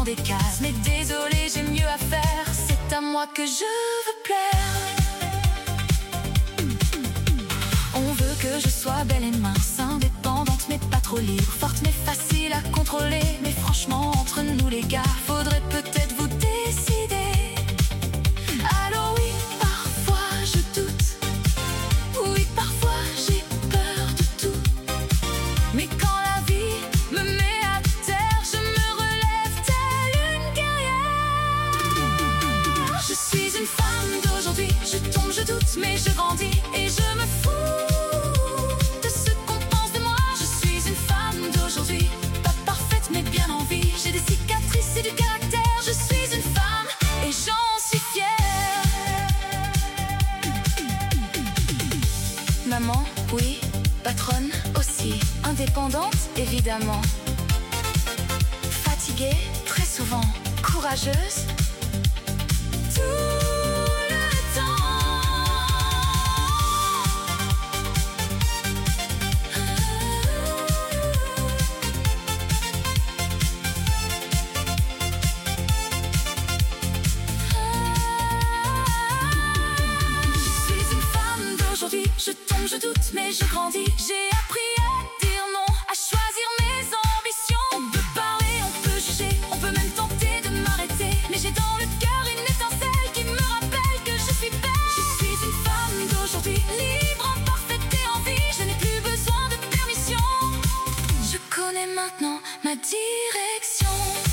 dans des cases. Mais désolé, j'ai mieux à faire, c'est à moi que je veux plaire. On veut que je sois belle et mince, indépendante mais pas trop libre, forte mais facile à contrôler. Mais franchement, entre nous les gars, faudrait peut-être vous décider. Alors oui, parfois je doute, oui, parfois j'ai peur de tout. Mais quand la vie me met à terre, je me relève telle une guerrière. Je suis une femme d'aujourd'hui, je tombe, je doute, mais je grandis et je me fous de ce qu'on pense de moi. Je suis une femme d'aujourd'hui, pas parfaite mais bien en vie. J'ai des cicatrices et du caractère, je suis une femme et j'en suis fière. Maman, oui, patronne aussi, indépendante évidemment, fatiguée très souvent, courageuse tout le temps. Je suis une femme d'aujourd'hui, je tombe, je doute, mais je grandis. J'ai appris à dire non, à choisir mes ambitions. On peut parler, on peut juger, on peut même tenter de m'arrêter, mais j'ai dans le cœur une étincelle qui me rappelle que je suis belle. Je suis une femme d'aujourd'hui, libre, en parfaite et en vie. Je n'ai plus besoin de permission, je connais maintenant ma direction.